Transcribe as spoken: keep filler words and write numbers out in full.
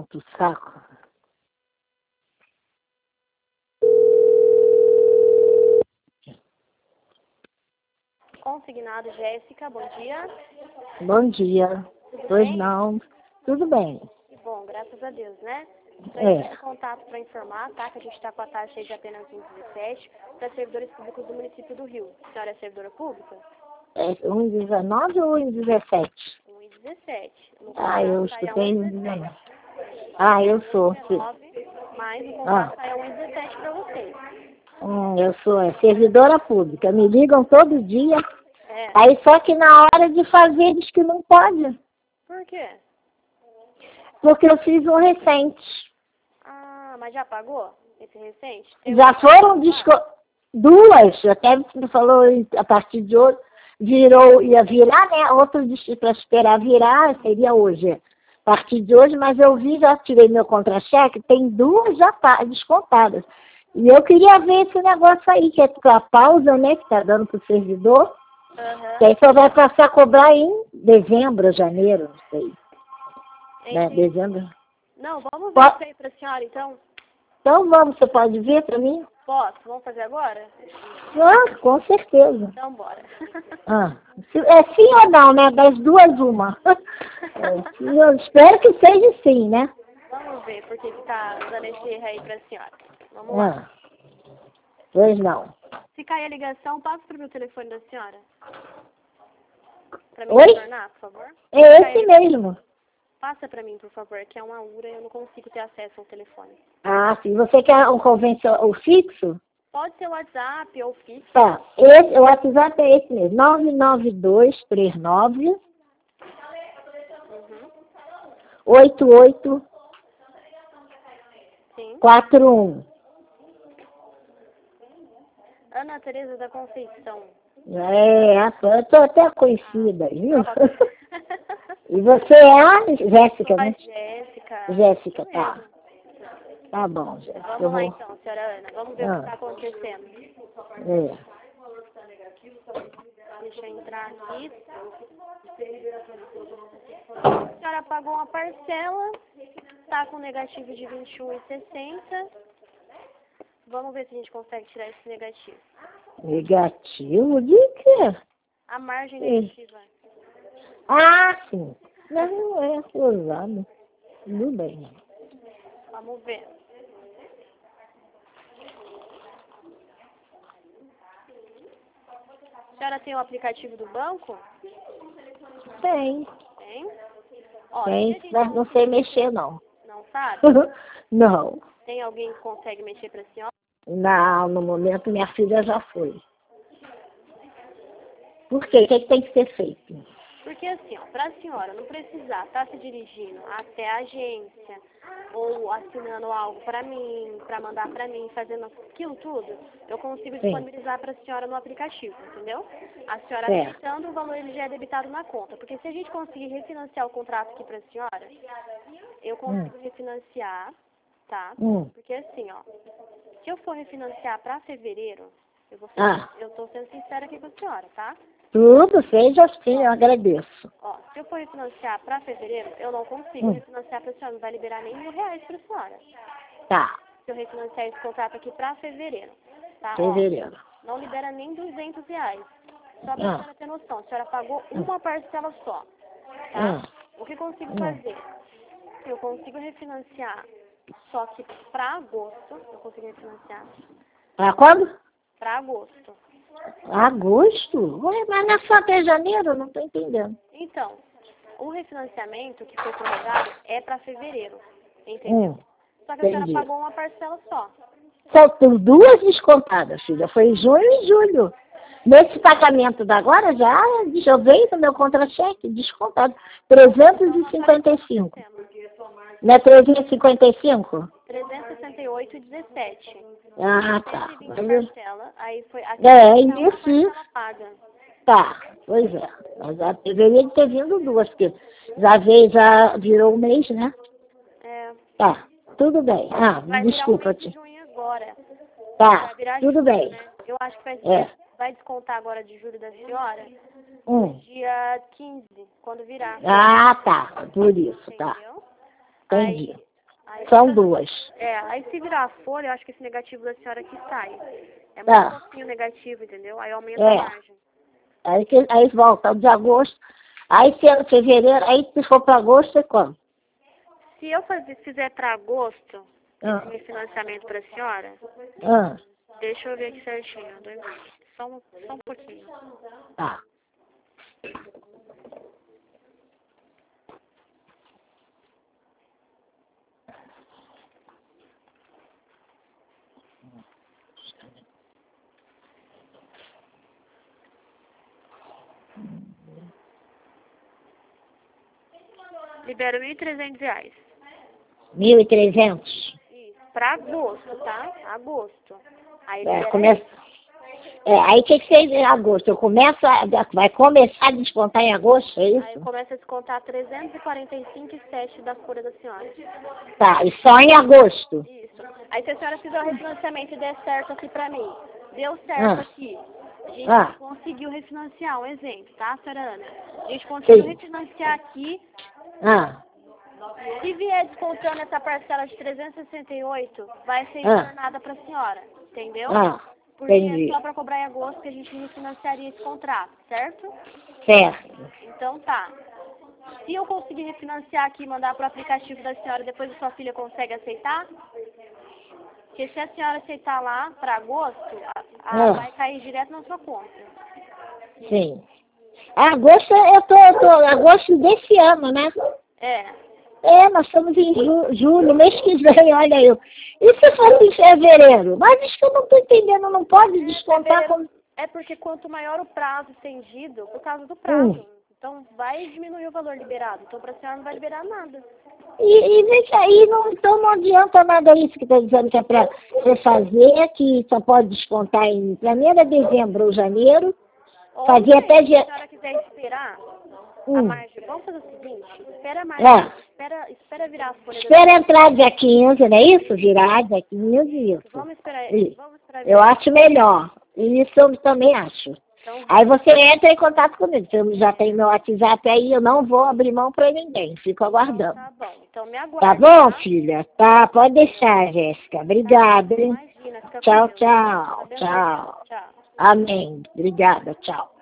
puto saco. Consignado Jéssica, bom dia. Bom dia. Tudo Pois bem? não. Tudo bem. Que bom, graças a Deus, né? Então, É. esse contato para informar, tá? Que a gente está com a taxa aí de apenas um vírgula dezessete para servidores públicos do município do Rio. A senhora é servidora pública? É um e dezenove ou um e dezessete? um vírgula dezessete. No Ah, eu contrato sai a escutei um e um vírgula dezenove. dezessete. Ah, eu sou. sim. dezenove, mas o Ah, contrato sai a um vírgula dezessete para vocês. hum, eu sou é, servidora pública. Me ligam todo dia. É. Aí só que na hora de fazer diz que não pode. Por quê? Porque eu fiz um recente. Ah, mas já pagou esse recente? Tem Já um- foram disco... duas, até você falou a partir de hoje, virou, ia virar, né? Outro disse para esperar virar, seria hoje. A partir de hoje, mas eu vi, já tirei meu contra-cheque, tem duas já pa- descontadas. E eu queria ver esse negócio aí, que é a pausa, né, que tá dando pro servidor, Aham. que aí só vai passar a cobrar em dezembro, janeiro, não sei. Né? Entendi. Dezembro. Não, vamos ver Po- isso aí para a senhora, então. Então vamos, você pode ver para mim? Posso? Vamos fazer agora? Ah, com certeza. Então, bora. Ah, se- é sim ou não, né? Das duas, uma. É, sim, eu espero que seja sim, né? Vamos ver por que que tá dando esse erro aí pra senhora. Vamos lá. Ah, pois não. Se cair a ligação, passa para o telefone da senhora. Para mim Oi? retornar, por favor. É esse mesmo. Passa para mim, por favor, que é uma U R A e eu não consigo ter acesso ao telefone. Ah, sim. Você quer um convencional, o fixo? Pode ser WhatsApp ou fixo. Tá. Esse, o WhatsApp é esse mesmo. nove nove dois três nove Uhum. oito oito Sim. quatro um. Ana Tereza da Conceição. É, eu tô até conhecida, viu? E você é a Jéssica, A né? Jéssica. Jéssica, tá. Tá bom, Jéssica. Vamos Eu lá vou... então, senhora Ana. Vamos ver o Ah. que está acontecendo. É. Deixa eu entrar aqui. A senhora pagou uma parcela, está com negativo de vinte e um reais e sessenta centavos. Vamos ver se a gente consegue tirar esse negativo. Negativo de quê? A margem É. negativa. Ah, sim. Não, não é usado. Tudo bem. Vamos ver. A senhora tem o aplicativo do banco? Tem. Tem. Ó, Tem, se a gente mas não sei mexer, não. não sabe, Não. tem alguém que consegue mexer para a senhora? Não, no momento minha filha já foi. Por quê? O que, é que tem que ser feito? Porque assim, ó, para a senhora não precisar estar se dirigindo até a agência ou assinando algo para mim, para mandar para mim, fazendo aquilo tudo, eu consigo Sim. disponibilizar para a senhora no aplicativo, entendeu? A senhora Certo. aceitando, o valor ele já é debitado na conta. Porque se a gente conseguir refinanciar o contrato aqui para a senhora, eu consigo Hum. refinanciar, tá? Hum. Porque assim, ó, se eu for refinanciar para fevereiro, eu vou ser, Ah. eu tô sendo sincera aqui com a senhora, tá? Tudo seja assim, eu agradeço. Ó, se eu for refinanciar para fevereiro, eu não consigo Hum. refinanciar para a senhora, não vai liberar nem mil reais para a senhora. Tá. Se eu refinanciar esse contrato aqui para fevereiro, tá? Fevereiro. Ó, não libera nem duzentos reais. Só para a Ah. senhora ter noção, a senhora pagou uma parcela só, tá? Ah. O que eu consigo Hum. fazer? Eu consigo refinanciar, só que para agosto, eu consigo refinanciar Pra quando? para agosto. Agosto? Ué, mas não é só até janeiro? Eu não tô entendendo. Então, o refinanciamento que foi prorrogado é para fevereiro, entendeu? Hum. Só que a senhora Entendi. pagou uma parcela só. Só tem duas descontadas, filha. Foi em junho e julho. Nesse pagamento da agora já, já veio no meu contra-cheque, descontado. trezentos e cinquenta e cinco. Não é trezentos e cinquenta e cinco? trezentos e sessenta e oito e dezessete. Ah, tá. cento e vinte Mas- parcela, aí foi a É, uma isso, parcela isso. paga. Tá, pois é. Mas já deveria ter vindo duas, porque já veio, já virou o mês, né? É, Tá, tudo bem. Ah, vai desculpa, virar o mês de tia. junho agora. Tá, Vai virar tudo julho, bem. né? Eu acho que vai, É. vai descontar agora de julho da senhora Hum. dia quinze, quando virar. Ah, tá. Por isso, tá. Entendeu? Entendi. Aí, São duas. É, aí se virar a folha, eu acho que esse negativo da senhora aqui sai. É muito Tá. pouquinho negativo, entendeu? Aí aumenta É. a margem. Aí, que- aí volta de agosto. Aí se é fevereiro, aí se for para agosto, é quando? Se eu fazer, fizer para agosto, Ah. esse financiamento para a senhora, Ah, deixa eu ver aqui certinho. dois minutos. Só um, só um pouquinho. tá. Libero mil e trezentos reais. Mil e trezentos. Isso. Para agosto, tá? Agosto. Aí É, libera começa... é, aí o que que fez em agosto? Eu começo a... Vai começar a descontar em agosto, é Aí isso? começa a descontar trezentos e quarenta e cinco e sete da folha da senhora. Tá, e só em agosto. Isso. Aí se a senhora fizer o refinanciamento e der certo aqui pra mim, deu certo Ah. aqui, a gente Ah. conseguiu refinanciar, um exemplo, tá, senhora Ana? A gente conseguiu Sim. refinanciar aqui, Ah, se vier descontando essa parcela de trezentos e sessenta e oito, vai ser Ah. entornada pra senhora, entendeu? ah, Porque entendi. é só pra cobrar em agosto que a gente refinanciaria esse contrato, certo? Certo. Então tá. Se eu conseguir refinanciar aqui e mandar pro aplicativo da senhora, depois a sua filha consegue aceitar? Porque se a senhora aceitar lá para agosto, a, a- Ah. vai cair direto na sua conta. Sim. Agosto, eu tô, eu tô... Agosto desse ano, né? É. É, nós estamos em ju- julho, mês que vem, olha eu. E se fosse em fevereiro? Mas isso que eu não estou entendendo, não pode descontar como... É porque quanto maior o prazo estendido, por causa do prazo. Hum. Então vai diminuir o valor liberado. Então para a senhora não vai liberar nada. E, e vem que aí, não, então não adianta nada isso que está dizendo que é para você fazer, que só pode descontar em... Para mim era dezembro ou janeiro, Ou fazia se até a dia... senhora quiser esperar a Hum. margem, vamos fazer o seguinte, espera a margem, É. espera, espera virar a folha da Espera entrar dia quinze, não é isso? Virar dia quinze, isso. Vamos esperar, Isso. vamos esperar Eu virar. acho melhor. Isso eu também acho. Então, Aí você entra em contato comigo. Você já tem meu WhatsApp aí, eu não vou abrir mão para ninguém. Fico aguardando. tá bom. Então me aguarde. Tá bom, filha? Tá, pode deixar, Jéssica. Obrigada, hein? Imagina, fica com Tchau, Deus. tchau, Deus abençoe. tchau. Tchau. Amém. Obrigada, tchau.